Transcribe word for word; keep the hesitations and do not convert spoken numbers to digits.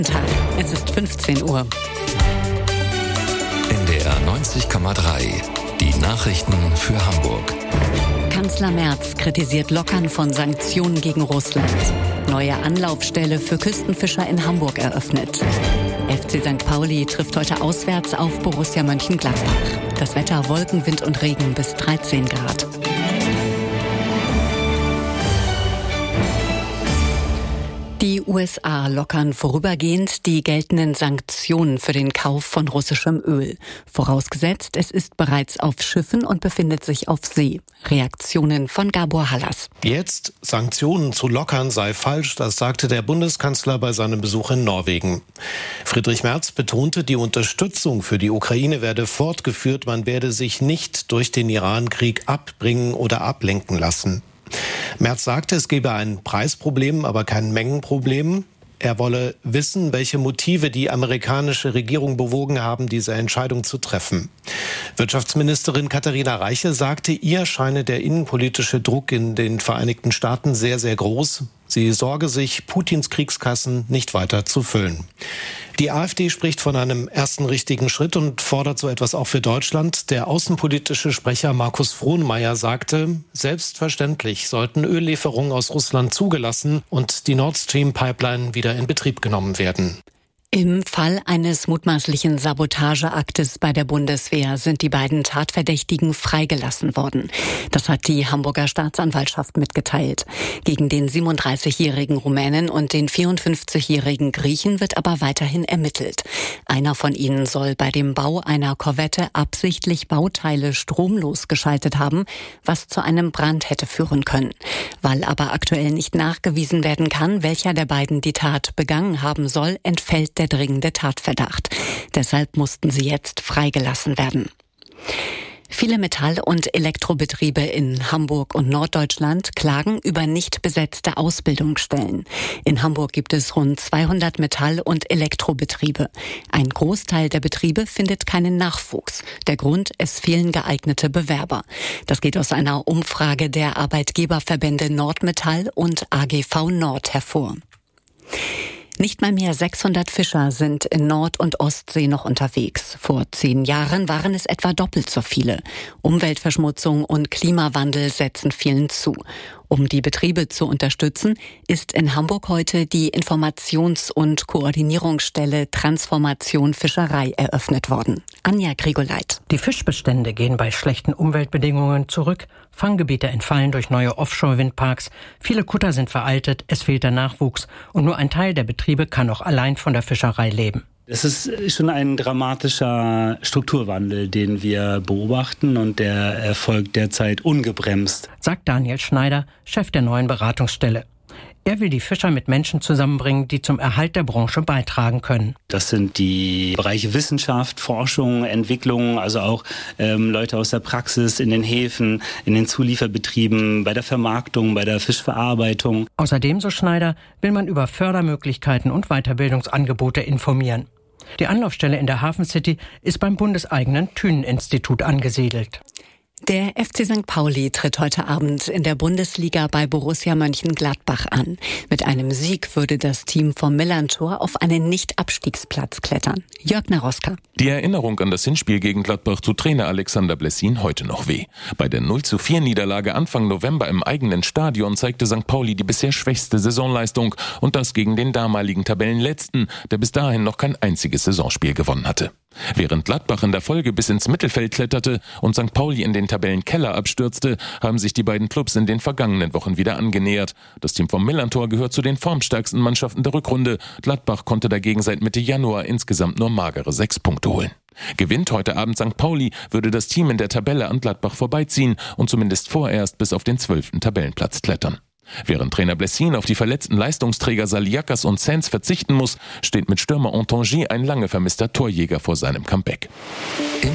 Tag. Es ist fünfzehn Uhr. N D R neunzig Komma drei. Die Nachrichten für Hamburg. Kanzler Merz kritisiert Lockern von Sanktionen gegen Russland. Neue Anlaufstelle für Küstenfischer in Hamburg eröffnet. F C Sankt Pauli trifft heute auswärts auf Borussia Mönchengladbach. Das Wetter Wolken, Wind und Regen bis dreizehn Grad. Die U S A lockern vorübergehend die geltenden Sanktionen für den Kauf von russischem Öl. Vorausgesetzt, es ist bereits auf Schiffen und befindet sich auf See. Reaktionen von Gabor Hallas. Jetzt Sanktionen zu lockern sei falsch, das sagte der Bundeskanzler bei seinem Besuch in Norwegen. Friedrich Merz betonte, die Unterstützung für die Ukraine werde fortgeführt, man werde sich nicht durch den Iran-Krieg abbringen oder ablenken lassen. Merz sagte, es gebe ein Preisproblem, aber kein Mengenproblem. Er wolle wissen, welche Motive die amerikanische Regierung bewogen haben, diese Entscheidung zu treffen. Wirtschaftsministerin Katharina Reiche sagte, ihr scheine der innenpolitische Druck in den Vereinigten Staaten sehr, sehr groß. Sie sorge sich, Putins Kriegskassen nicht weiter zu füllen. Die AfD spricht von einem ersten richtigen Schritt und fordert so etwas auch für Deutschland. Der außenpolitische Sprecher Markus Frohnmayer sagte, selbstverständlich sollten Öllieferungen aus Russland zugelassen und die Nord Stream Pipeline wieder in Betrieb genommen werden. Im Fall eines mutmaßlichen Sabotageaktes bei der Bundeswehr sind die beiden Tatverdächtigen freigelassen worden. Das hat die Hamburger Staatsanwaltschaft mitgeteilt. Gegen den siebenunddreißigjährigen Rumänen und den vierundfünfzigjährigen Griechen wird aber weiterhin ermittelt. Einer von ihnen soll bei dem Bau einer Korvette absichtlich Bauteile stromlos geschaltet haben, was zu einem Brand hätte führen können. Weil aber aktuell nicht nachgewiesen werden kann, welcher der beiden die Tat begangen haben soll, entfällt der dringende Tatverdacht. Deshalb mussten sie jetzt freigelassen werden. Viele Metall- und Elektrobetriebe in Hamburg und Norddeutschland klagen über nicht besetzte Ausbildungsstellen. In Hamburg gibt es rund zweihundert Metall- und Elektrobetriebe. Ein Großteil der Betriebe findet keinen Nachwuchs. Der Grund, es fehlen geeignete Bewerber. Das geht aus einer Umfrage der Arbeitgeberverbände Nordmetall und A G V Nord hervor. Nicht mal mehr sechshundert Fischer sind in Nord- und Ostsee noch unterwegs. Vor zehn Jahren waren es etwa doppelt so viele. Umweltverschmutzung und Klimawandel setzen vielen zu. Um die Betriebe zu unterstützen, ist in Hamburg heute die Informations- und Koordinierungsstelle Transformation Fischerei eröffnet worden. Anja Grigoleit. Die Fischbestände gehen bei schlechten Umweltbedingungen zurück. Fanggebiete entfallen durch neue Offshore-Windparks. Viele Kutter sind veraltet, es fehlt der Nachwuchs. Und nur ein Teil der Betriebe kann auch allein von der Fischerei leben. Es ist schon ein dramatischer Strukturwandel, den wir beobachten, und der erfolgt derzeit ungebremst, sagt Daniel Schneider, Chef der neuen Beratungsstelle. Er will die Fischer mit Menschen zusammenbringen, die zum Erhalt der Branche beitragen können. Das sind die Bereiche Wissenschaft, Forschung, Entwicklung, also auch ähm, Leute aus der Praxis in den Häfen, in den Zulieferbetrieben, bei der Vermarktung, bei der Fischverarbeitung. Außerdem, so Schneider, will man über Fördermöglichkeiten und Weiterbildungsangebote informieren. Die Anlaufstelle in der Hafen City ist beim bundeseigenen Thünen-Institut angesiedelt. Der F C Sankt Pauli tritt heute Abend in der Bundesliga bei Borussia Mönchengladbach an. Mit einem Sieg würde das Team vom Millerntor auf einen Nicht-Abstiegsplatz klettern. Jörg Naroska. Die Erinnerung an das Hinspiel gegen Gladbach tut Trainer Alexander Blessin heute noch weh. Bei der null zu vier Niederlage Anfang November im eigenen Stadion zeigte Sankt Pauli die bisher schwächste Saisonleistung, und das gegen den damaligen Tabellenletzten, der bis dahin noch kein einziges Saisonspiel gewonnen hatte. Während Gladbach in der Folge bis ins Mittelfeld kletterte und Sankt Pauli in den Tabellenkeller abstürzte, haben sich die beiden Clubs in den vergangenen Wochen wieder angenähert. Das Team vom Millerntor gehört zu den formstärksten Mannschaften der Rückrunde. Gladbach konnte dagegen seit Mitte Januar insgesamt nur magere sechs Punkte holen. Gewinnt heute Abend Sankt Pauli, würde das Team in der Tabelle an Gladbach vorbeiziehen und zumindest vorerst bis auf den zwölften Tabellenplatz klettern. Während Trainer Blessin auf die verletzten Leistungsträger Saliakas und Sands verzichten muss, steht mit Stürmer Ontangy ein lange vermisster Torjäger vor seinem Comeback.